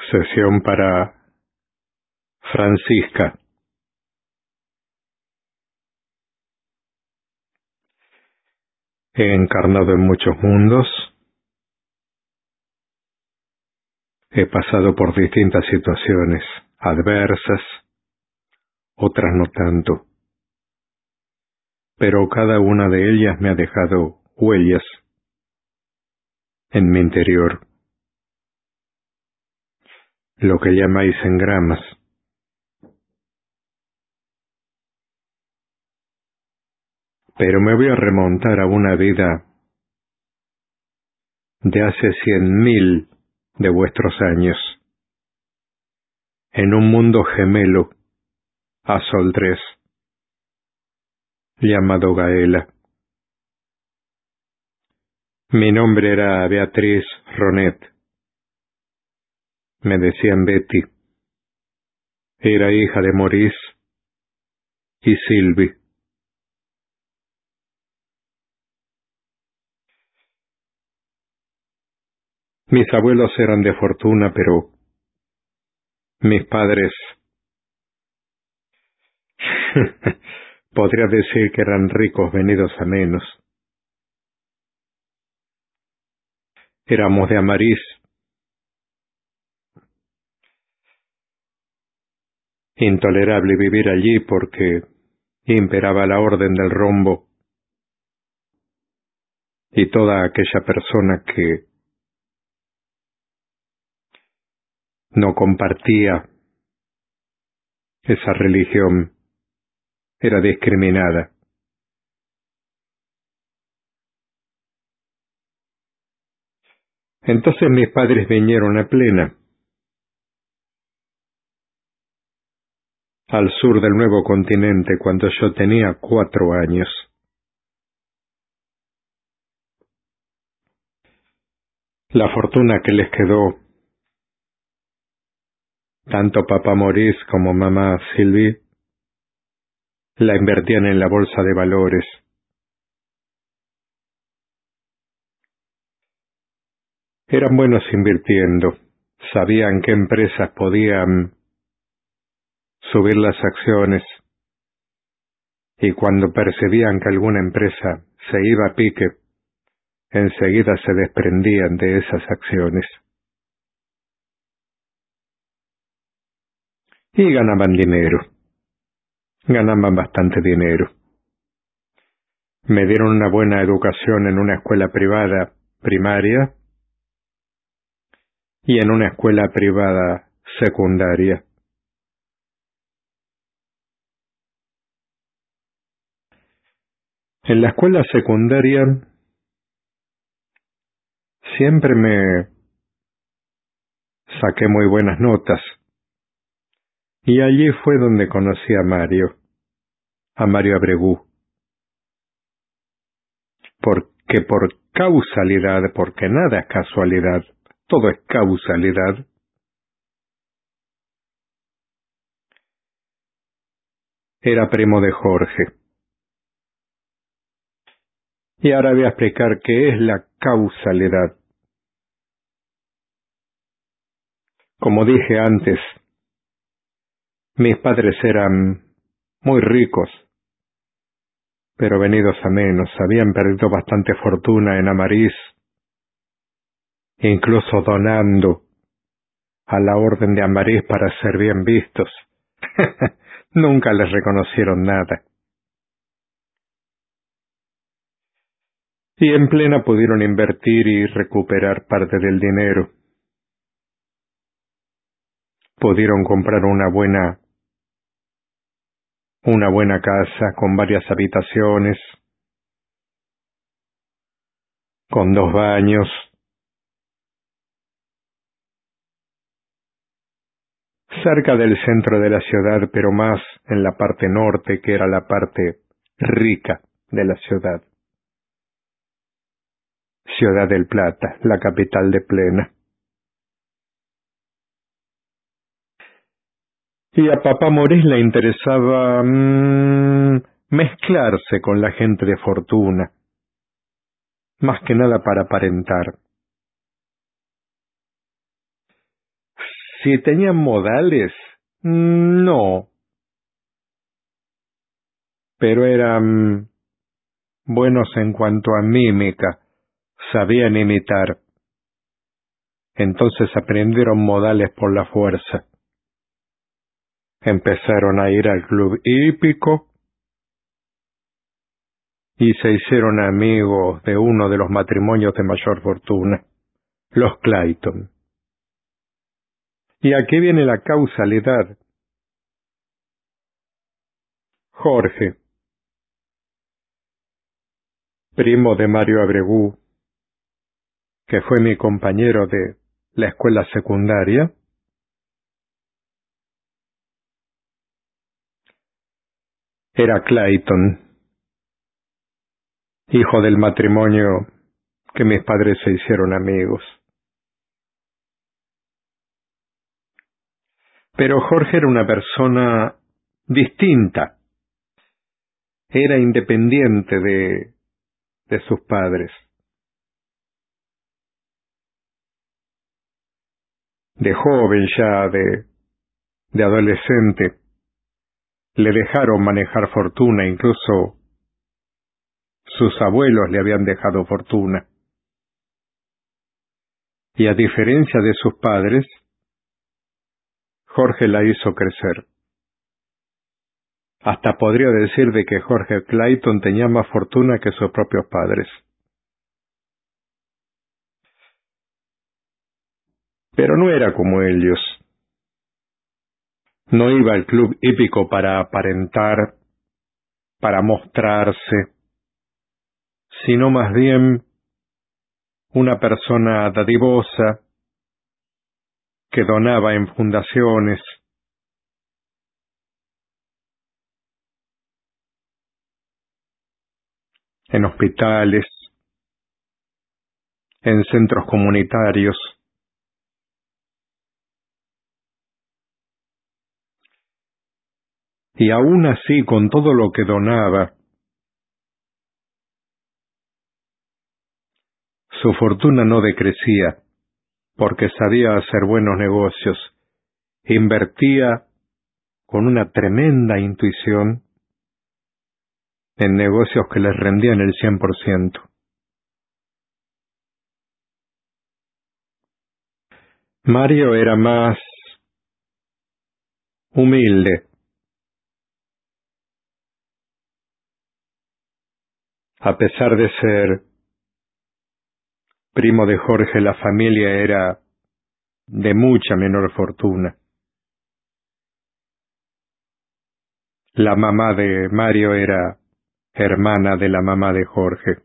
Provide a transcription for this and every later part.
Sesión para Francisca. He encarnado en muchos mundos. He pasado por distintas situaciones adversas, otras no tanto. Pero cada una de ellas me ha dejado huellas en mi interior. Lo que llamáis engramas. Pero me voy a remontar a una vida de hace 100.000 de vuestros años, en un mundo gemelo a Sol 3, llamado Gaela. Mi nombre era Beatriz Ronet. Me decían Betty. Era hija de Maurice y Sylvie. Mis abuelos eran de fortuna, pero mis padres podría decir que eran ricos venidos a menos. Éramos de Amariz. Intolerable vivir allí porque imperaba la orden del rombo y toda aquella persona que no compartía esa religión era discriminada. Entonces mis padres vinieron a Plena, al sur del nuevo continente, cuando yo tenía 4 años. La fortuna que les quedó, tanto papá Maurice como mamá Sylvie, la invertían en la bolsa de valores. Eran buenos invirtiendo, sabían qué empresas podían subir las acciones, y cuando percibían que alguna empresa se iba a pique, enseguida se desprendían de esas acciones. Y ganaban dinero. Ganaban bastante dinero. Me dieron una buena educación en una escuela privada primaria y en una escuela privada secundaria. En la escuela secundaria siempre me saqué muy buenas notas, y allí fue donde conocí a Mario Abregu, porque por causalidad, porque nada es casualidad, todo es causalidad, era primo de Jorge. Y ahora voy a explicar qué es la causalidad. Como dije antes, mis padres eran muy ricos, pero venidos a menos. Habían perdido bastante fortuna en Amariz, incluso donando a la orden de Amariz para ser bien vistos. Nunca les reconocieron nada. Y en Plena pudieron invertir y recuperar parte del dinero. Pudieron comprar una buena casa con varias habitaciones, con 2 baños, cerca del centro de la ciudad, pero más en la parte norte, que era la parte rica de la ciudad. Ciudad del Plata, la capital de Plena. Y a papá Maurice le interesaba mezclarse con la gente de fortuna, más que nada para aparentar. Si tenían modales, no, pero eran buenos en cuanto a mímica, sabían imitar. Entonces aprendieron modales por la fuerza. Empezaron a ir al club hípico y se hicieron amigos de uno de los matrimonios de mayor fortuna, los Clayton. Y aquí viene la causalidad. Jorge, primo de Mario Abregu, que fue mi compañero de la escuela secundaria, era Clayton, hijo del matrimonio que mis padres se hicieron amigos. Pero Jorge era una persona distinta, era independiente de sus padres. De joven ya, de adolescente, le dejaron manejar fortuna, incluso sus abuelos le habían dejado fortuna. Y a diferencia de sus padres, Jorge la hizo crecer. Hasta podría decir de que Jorge Clayton tenía más fortuna que sus propios padres. Pero no era como ellos. No iba al club hípico para aparentar, para mostrarse, sino más bien una persona dadivosa que donaba en fundaciones, en hospitales, en centros comunitarios. Y aún así, con todo lo que donaba, su fortuna no decrecía, porque sabía hacer buenos negocios. Invertía con una tremenda intuición en negocios que les rendían el 100%. Mario era más humilde. A pesar de ser primo de Jorge, la familia era de mucha menor fortuna. La mamá de Mario era hermana de la mamá de Jorge.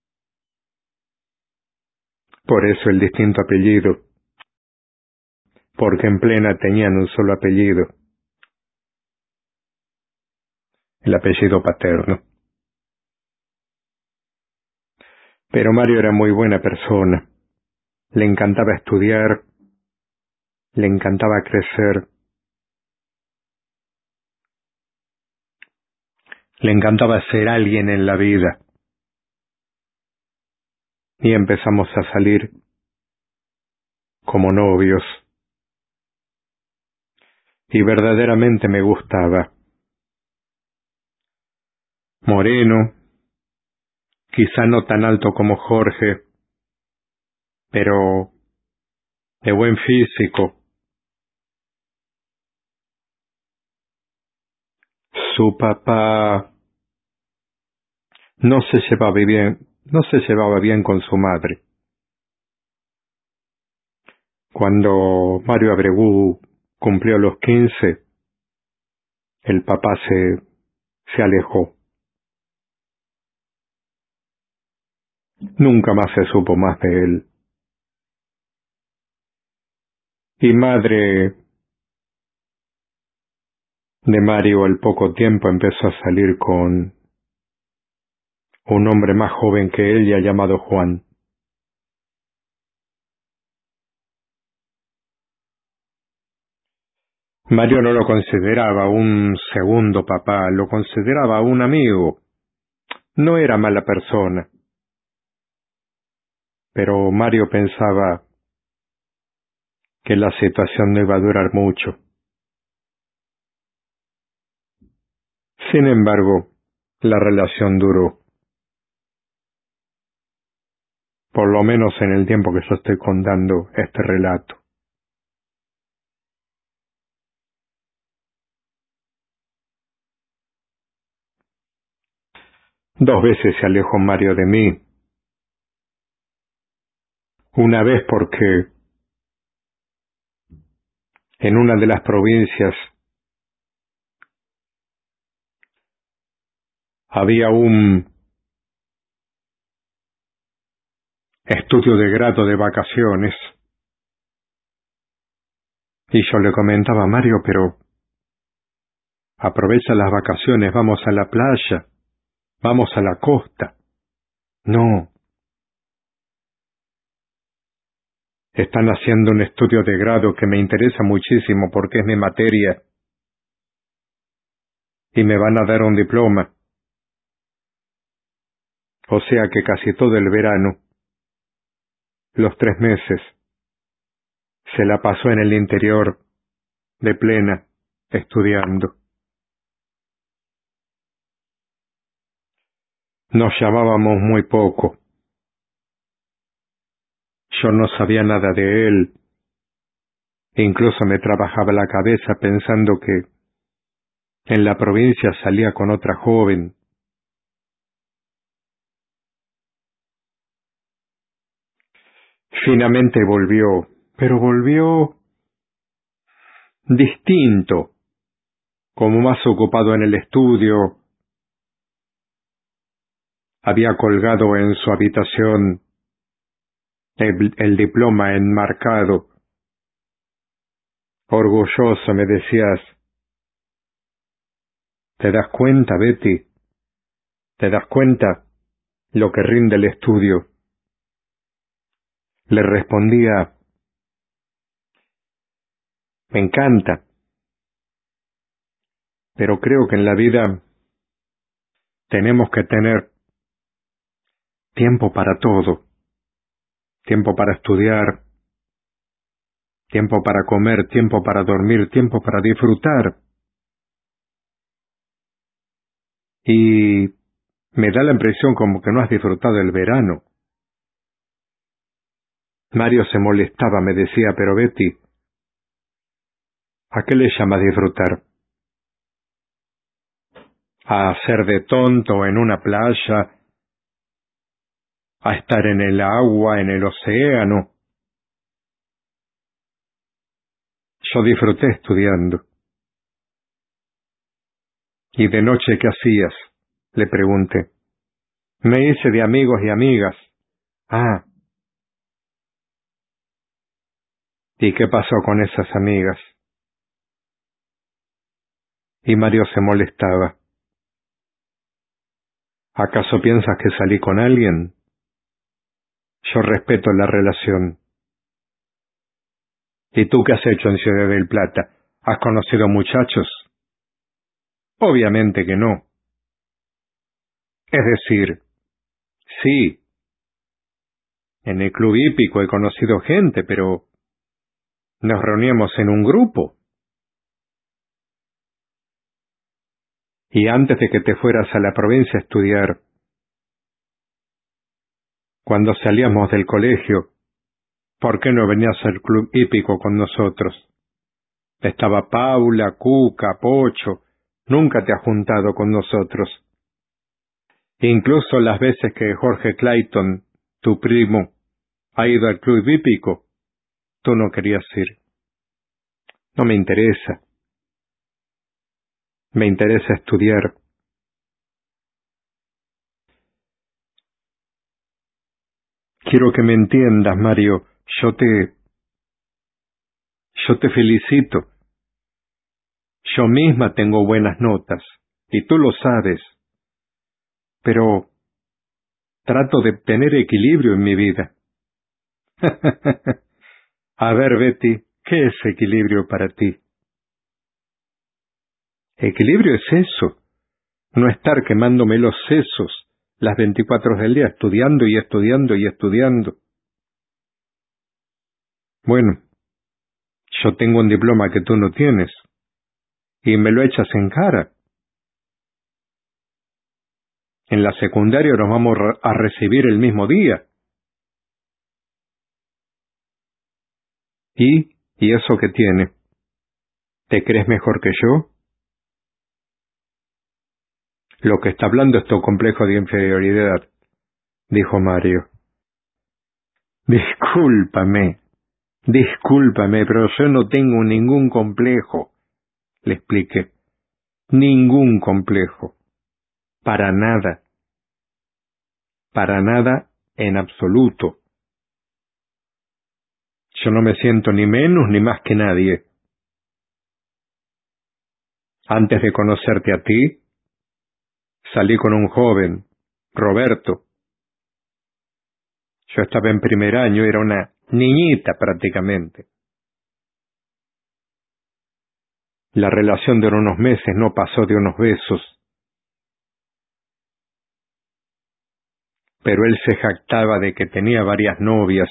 Por eso el distinto apellido, porque en plena tenían un solo apellido, el apellido paterno. Pero Mario era muy buena persona. Le encantaba estudiar, le encantaba crecer, le encantaba ser alguien en la vida. Y empezamos a salir como novios. Y verdaderamente me gustaba. Moreno, quizá no tan alto como Jorge, pero de buen físico. Su papá no se llevaba bien con su madre. Cuando Mario Abregu cumplió los 15, el papá se alejó. Nunca más se supo más de él. Y madre de Mario al poco tiempo empezó a salir con un hombre más joven que ella llamado Juan. Mario no lo consideraba un segundo papá, lo consideraba un amigo. No era mala persona, pero Mario pensaba que la situación no iba a durar mucho. Sin embargo, la relación duró, por lo menos en el tiempo que yo estoy contando este relato. Dos veces se alejó Mario de mí. Una vez porque en una de las provincias había un estudio de grado de vacaciones y yo le comentaba a Mario, pero aprovecha las vacaciones, vamos a la playa, vamos a la costa. No, están haciendo un estudio de grado que me interesa muchísimo porque es mi materia y me van a dar un diploma. O sea que casi todo el verano, los 3 meses, se la pasó en el interior, de plena, estudiando. Nos llamábamos muy poco. Yo no sabía nada de él. Incluso me trabajaba la cabeza pensando que en la provincia salía con otra joven. Finalmente volvió, pero volvió distinto, como más ocupado en el estudio. Había colgado en su habitación el diploma enmarcado. Orgulloso me decías, ¿te das cuenta, Betty? ¿Te das cuenta lo que rinde el estudio? Le respondía, me encanta, pero creo que en la vida tenemos que tener tiempo para todo, tiempo para estudiar, tiempo para comer, tiempo para dormir, tiempo para disfrutar. Y me da la impresión como que no has disfrutado el verano. Mario se molestaba, me decía, pero Betty, ¿a qué le llamas disfrutar? ¿A hacer de tonto en una playa? ¿A estar en el agua, en el océano? Yo disfruté estudiando. ¿Y de noche qué hacías? Le pregunté. Me hice de amigos y amigas. Ah, ¿y qué pasó con esas amigas? Y Mario se molestaba. ¿Acaso piensas que salí con alguien? Yo respeto la relación. ¿Y tú qué has hecho en Ciudad del Plata? ¿Has conocido muchachos? Obviamente que no. Es decir, sí, en el club hípico he conocido gente, pero nos reuníamos en un grupo. Y antes de que te fueras a la provincia a estudiar, cuando salíamos del colegio, ¿por qué no venías al club hípico con nosotros? Estaba Paula, Cuca, Pocho. Nunca te has juntado con nosotros. Incluso las veces que Jorge Clayton, tu primo, ha ido al club hípico, tú no querías ir. No me interesa. Me interesa estudiar. Quiero que me entiendas, Mario. Yo te felicito. Yo misma tengo buenas notas, y tú lo sabes. Pero trato de tener equilibrio en mi vida. A ver, Betty, ¿qué es equilibrio para ti? Equilibrio es eso, no estar quemándome los sesos las 24 horas del día estudiando y estudiando y estudiando. Bueno, Yo tengo un diploma que tú no tienes, y me lo echas en cara. En la secundaria nos vamos a recibir el mismo día. ¿Y eso qué tiene? ¿Te crees mejor que yo? Lo que está hablando es tu complejo de inferioridad, dijo Mario. Discúlpame, pero yo no tengo ningún complejo, le expliqué. Ningún complejo. Para nada en absoluto. Yo no me siento ni menos ni más que nadie. Antes de conocerte a ti, salí con un joven, Roberto. Yo estaba en primer año, era una niñita prácticamente. La relación duró unos meses, no pasó de unos besos. Pero él se jactaba de que tenía varias novias.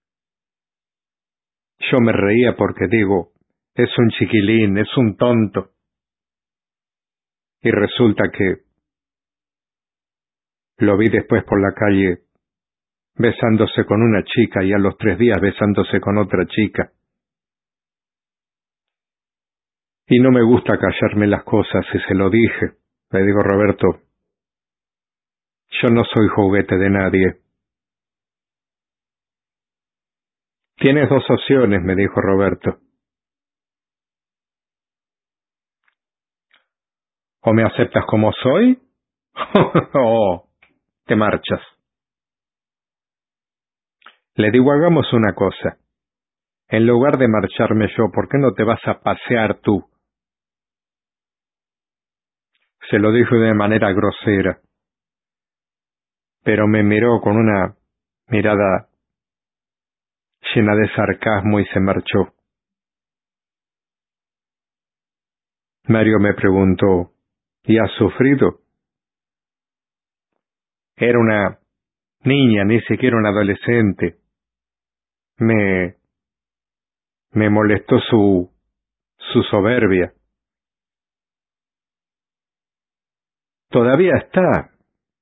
Yo me reía porque digo, es un chiquilín, es un tonto. Y resulta que lo vi después por la calle besándose con una chica y a los 3 días besándose con otra chica. Y no me gusta callarme las cosas y se lo dije. Le digo, Roberto, yo no soy juguete de nadie. Tienes 2 opciones, me dijo Roberto. O me aceptas como soy, o te marchas. Le digo, hagamos una cosa. En lugar de marcharme yo, ¿por qué no te vas a pasear tú? Se lo dije de manera grosera, pero me miró con una mirada llena de sarcasmo y se marchó. Mario me preguntó, ¿y has sufrido? Era una niña, ni siquiera una adolescente. Me molestó su soberbia. Todavía está.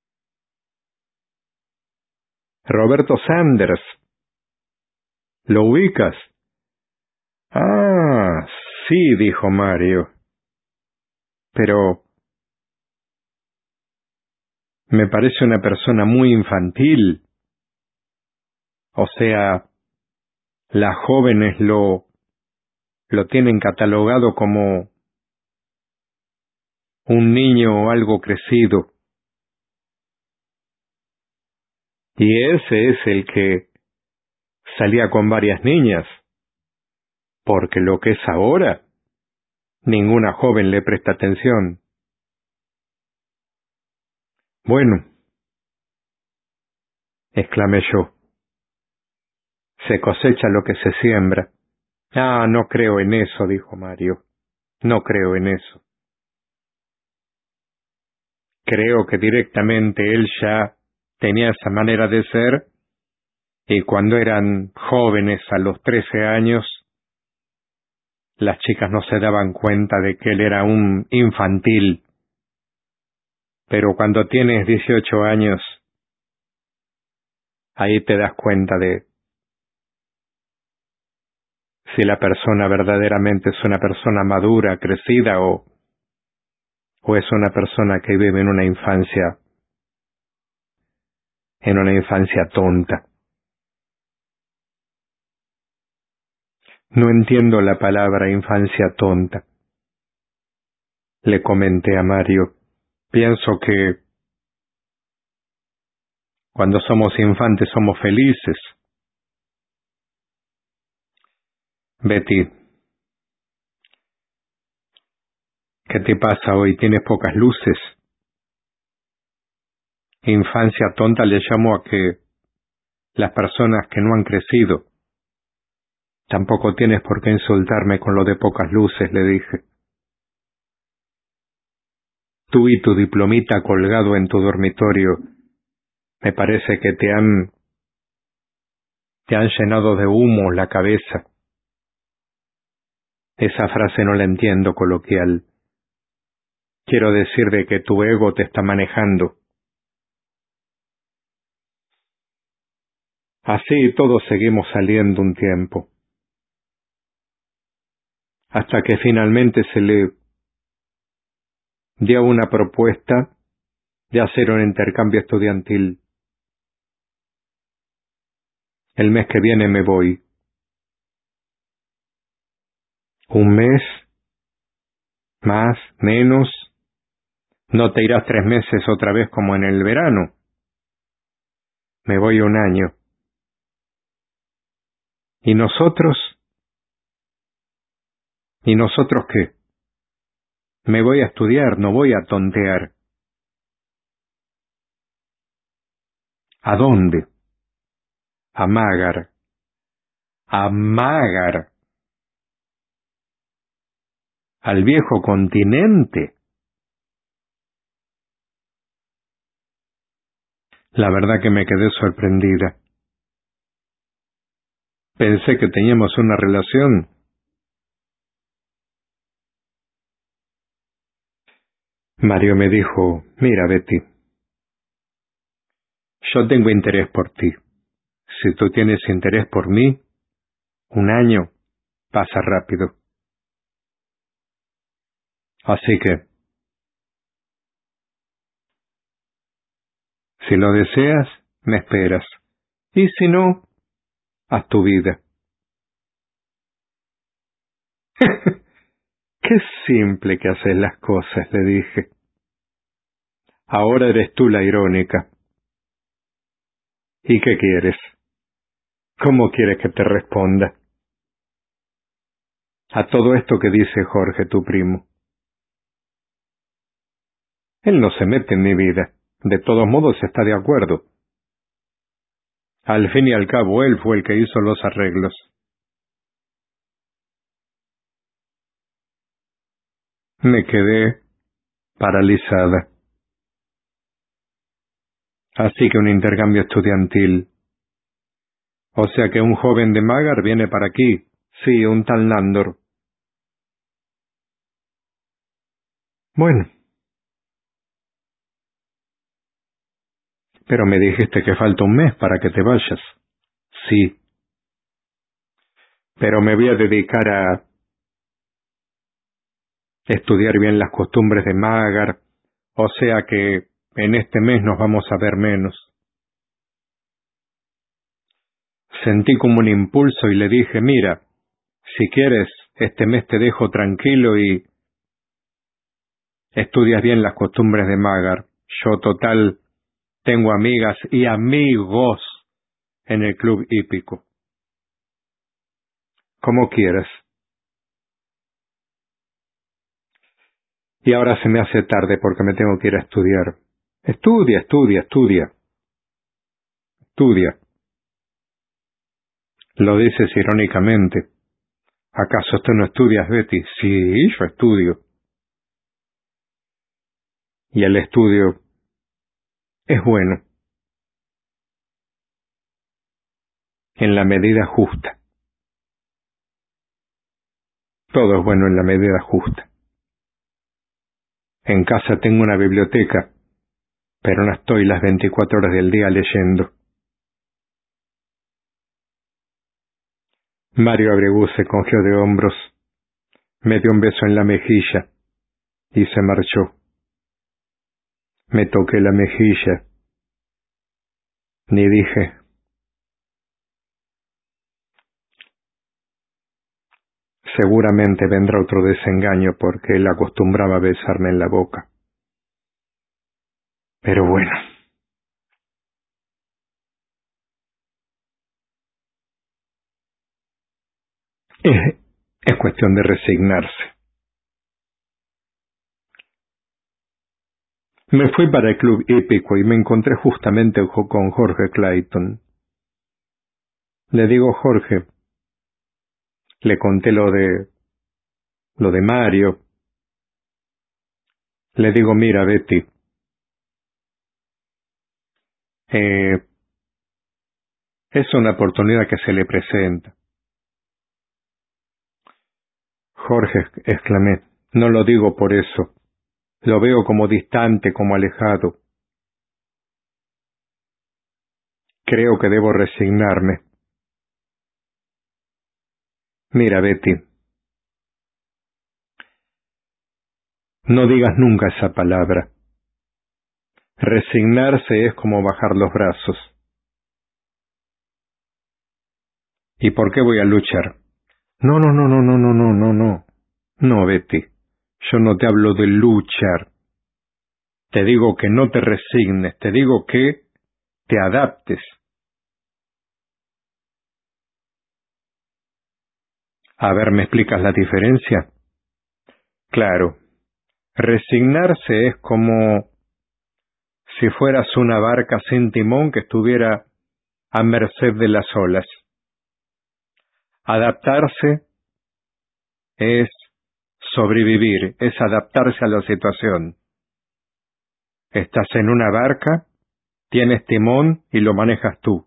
Roberto Sanders. ¿Lo ubicas? Ah, sí, dijo Mario. Pero me parece una persona muy infantil. O sea, las jóvenes lo tienen catalogado como un niño o algo crecido. Y ese es el que salía con varias niñas. Porque lo que es ahora, ninguna joven le presta atención. Bueno, exclamé yo, se cosecha lo que se siembra. Ah, no creo en eso, dijo Mario. No creo en eso. Creo que directamente él ya tenía esa manera de ser, y cuando eran jóvenes a los 13 años, las chicas no se daban cuenta de que él era un infantil. Pero cuando tienes 18 años, ahí te das cuenta de si la persona verdaderamente es una persona madura, crecida, o es una persona que vive en una infancia tonta. No entiendo la palabra infancia tonta, le comenté a Mario. Pienso que cuando somos infantes somos felices. Betty, ¿qué te pasa hoy? ¿Tienes pocas luces? Infancia tonta le llamo a que las personas que no han crecido. Tampoco tienes por qué insultarme con lo de pocas luces, le dije. Tú y tu diplomita colgado en tu dormitorio, me parece que te han llenado de humo la cabeza. Esa frase no la entiendo coloquial. Quiero decir de que tu ego te está manejando. Así todos seguimos saliendo un tiempo, hasta que finalmente se le dio una propuesta de hacer un intercambio estudiantil. El mes que viene me voy. ¿Un mes? ¿Más? ¿Menos? ¿No te irás 3 meses otra vez como en el verano? Me voy 1 año. ¿Y nosotros? ¿Y nosotros qué? Me voy a estudiar, no voy a tontear. ¿A dónde? A Mágar. A Mágar. Al viejo continente. La verdad que me quedé sorprendida. Pensé que teníamos una relación. Mario me dijo, mira Betty, yo tengo interés por ti. Si tú tienes interés por mí, 1 año pasa rápido. Así que, si lo deseas, me esperas. Y si no, haz tu vida. Qué simple que haces las cosas, le dije. Ahora eres tú la irónica. ¿Y qué quieres? ¿Cómo quieres que te responda? A todo esto que dice Jorge, tu primo. Él no se mete en mi vida. De todos modos está de acuerdo. Al fin y al cabo, él fue el que hizo los arreglos. Me quedé paralizada. Así que un intercambio estudiantil. O sea que un joven de Mágar viene para aquí. Sí, un tal Nándor. Bueno, pero me dijiste que falta 1 mes para que te vayas. Sí, pero me voy a dedicar a estudiar bien las costumbres de Mágar, o sea que en este mes nos vamos a ver menos. Sentí como un impulso y le dije, mira, si quieres, este mes te dejo tranquilo y estudias bien las costumbres de Mágar. Yo total tengo amigas y amigos en el club hípico. Como quieras. Y ahora se me hace tarde porque me tengo que ir a estudiar. Estudia, estudia, estudia. Estudia. Lo dices irónicamente. ¿Acaso tú no estudias, Betty? Sí, yo estudio. Y el estudio es bueno, en la medida justa. Todo es bueno en la medida justa. En casa tengo una biblioteca, pero no estoy las 24 horas del día leyendo. Mario Abregu se cogió de hombros, me dio un beso en la mejilla y se marchó. Me toqué la mejilla, ni dije. Seguramente vendrá otro desengaño porque él acostumbraba a besarme en la boca. Pero bueno. Es cuestión de resignarse. Me fui para el club hípico y me encontré justamente con Jorge Clayton. Le digo, Jorge, le conté lo de Mario. Le digo, mira, Betty, es una oportunidad que se le presenta. Jorge, exclamé, no lo digo por eso. Lo veo como distante, como alejado. Creo que debo resignarme. Mira, Betty, no digas nunca esa palabra. Resignarse es como bajar los brazos. ¿Y por qué voy a luchar? No, no, no, no, no, no, no, no, no. No, Betty, yo no te hablo de luchar. Te digo que no te resignes, te digo que te adaptes. A ver, ¿me explicas la diferencia? Claro, resignarse es como si fueras una barca sin timón que estuviera a merced de las olas. Adaptarse es sobrevivir, es adaptarse a la situación. Estás en una barca, tienes timón y lo manejas tú.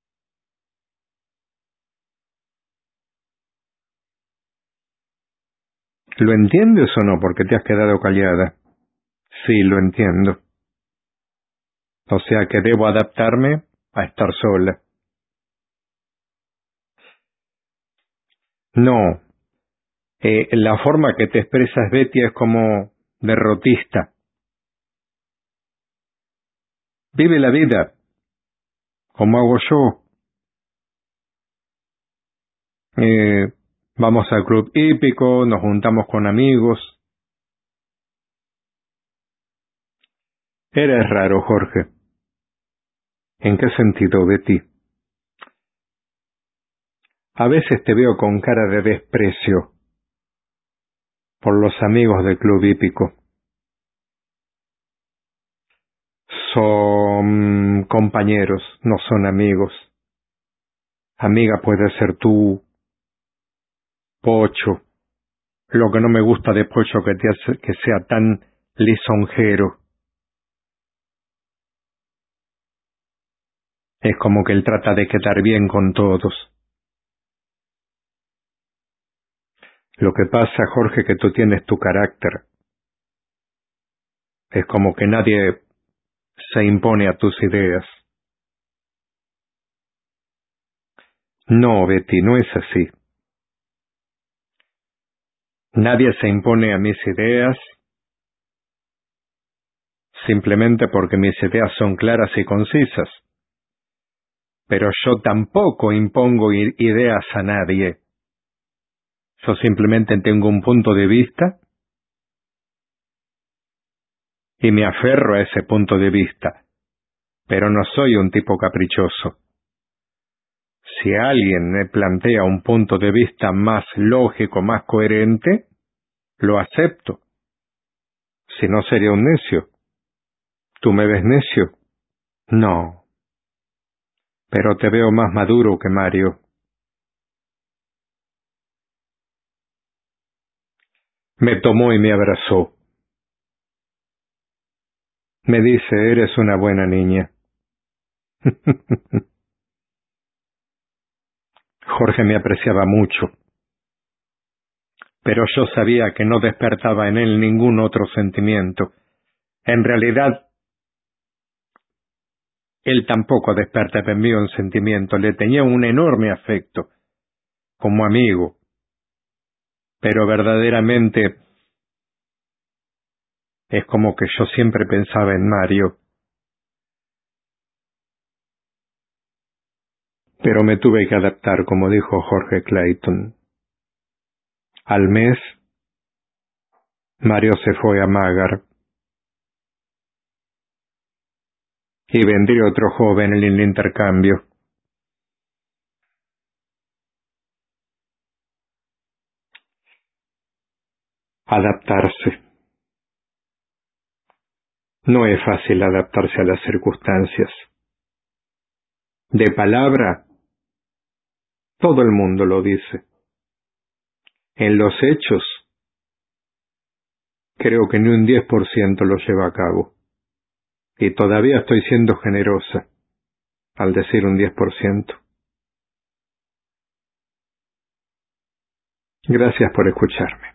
¿Lo entiendes o no? Porque te has quedado callada. Sí, lo entiendo. O sea que debo adaptarme a estar sola. No, la forma que te expresas, Betty, es como derrotista. Vive la vida, como hago yo. Vamos al club hípico, nos juntamos con amigos. Eres raro, Jorge. ¿En qué sentido, Betty? A veces te veo con cara de desprecio por los amigos del club hípico. Son compañeros, no son amigos. Amiga puede ser tú, Pocho. Lo que no me gusta de Pocho que te hace que sea tan lisonjero. Es como que él trata de quedar bien con todos. Lo que pasa, Jorge, que tú tienes tu carácter. Es como que nadie se impone a tus ideas. No, Betty, no es así. Nadie se impone a mis ideas simplemente porque mis ideas son claras y concisas. Pero yo tampoco impongo ideas a nadie. Yo simplemente tengo un punto de vista y me aferro a ese punto de vista. Pero no soy un tipo caprichoso. Si alguien me plantea un punto de vista más lógico, más coherente, lo acepto. Si no, sería un necio. ¿Tú me ves necio? No, pero te veo más maduro que Mario. Me tomó y me abrazó. Me dice, eres una buena niña. Jorge me apreciaba mucho, pero yo sabía que no despertaba en él ningún otro sentimiento. En realidad, él tampoco despertaba en mí un sentimiento. Le tenía un enorme afecto, como amigo, pero verdaderamente es como que yo siempre pensaba en Mario. Pero me tuve que adaptar, como dijo Jorge Clayton. Al mes, Mario se fue a Magar y vendría otro joven en el intercambio. Adaptarse. No es fácil adaptarse a las circunstancias. De palabra, todo el mundo lo dice. En los hechos, creo que ni un 10% lo lleva a cabo. Y todavía estoy siendo generosa al decir un 10%. Gracias por escucharme.